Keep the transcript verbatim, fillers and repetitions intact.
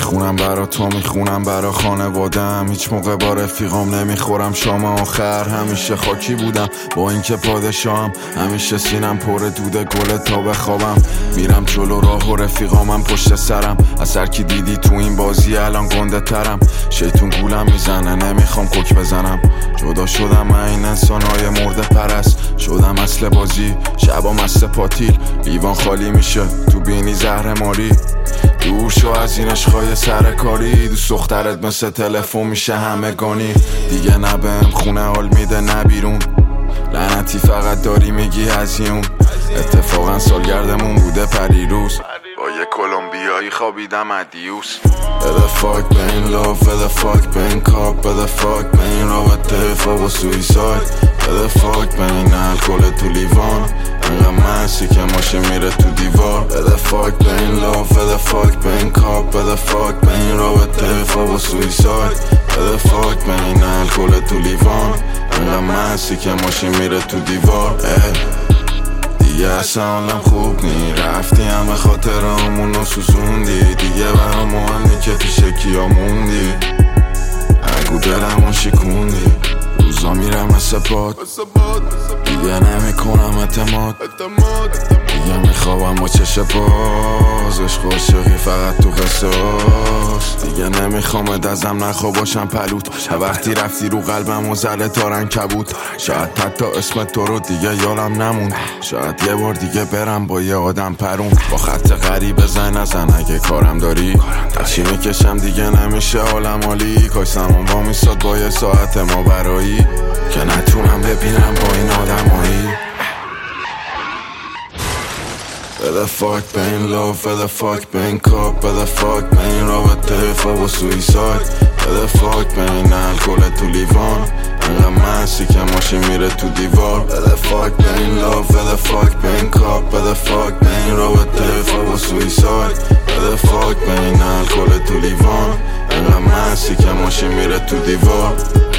میخونم برا تو، میخونم برا خانوادم. هیچ موقع با رفیقام نمیخورم شام آخر. همیشه خاکی بودم با اینکه پادشاهم، همیشه سینم پر دوده گل تا بخوابم. میرم جلو راه و رفیقامم پشت سرم. از هر کی دیدی تو این بازی الان گنده ترم. شیطون گولم میزنه نمیخوام کوک بزنم. جدا شدم من این انسانهای مرده پرست. شدم اصل بازی شبا مست پاتیل. لیوان خالی میشه تو بینی زهر ماری. دور شو از این عشقای سرکاری. دوست دخترت مثل تلفن میشه همگانی. دیگه نه بهم خونه حال میده نه بیرون. لعنتی فقط داری میگی هزیون. اتفاقا سالگردمون بوده پریروز. با یه کلمبیایی خوابیدم ادیوس. بده فاک به این لاف، بده فاک به این کاپ، بده فاک به این رابطه فوق و سویساید. بده فاک به این الکل تو لیوان. انقدر منسی که ماشین میره تو دیوار. بده فاک به این لاف، بده فاک به این کاپ، بده فاک به این رابطه فوق و سویساید. بده فاک به این الکل تو لیوان. انقدر منسی که ماشین میره تو دیوار. دیگه اصلا حالم خوب نی. رفتی همه خاطرامونو سوزوندی. دیگه برام مهم نی که پیش کیا موندی. اگو دلمو شکوندی. روزا میرم مثل باد. دیگه نمیکنم اعتماد. دیگه میخوابم با چش باز. عشق و عاشقی فقط تو قصاص. دیگه نمیخوام دزم نخوا باشم پلوت. وقتی رفتی رو قلبم و زله تارن کبود. شاید حتی اسم تو رو دیگه یادم نمون. شاید یه بار دیگه برم با یه آدم پرون. با خط غریب بزن نزن اگه کارم داری. ترچی میکشم دیگه نمیشه حالم عالی. کاش زمان با میستاد با یه ساعت ما برایی. که نتونم ببینم با این آدمایی. بده فاک به این لاف، بده فاک به این کاپ، بده فاک به این رابطه فوق و سویساید. بده فاک به این الکل تو لیوان. انقدر منسی که ماشین میره تو دیوار. بده فاک به این لاف، بده فاک به این کاپ، بده فاک به این رابطه فوق و سویساید. بده فاک به این الکل تو لیوان. انقدر منسی که ماشین میره تو دیوار.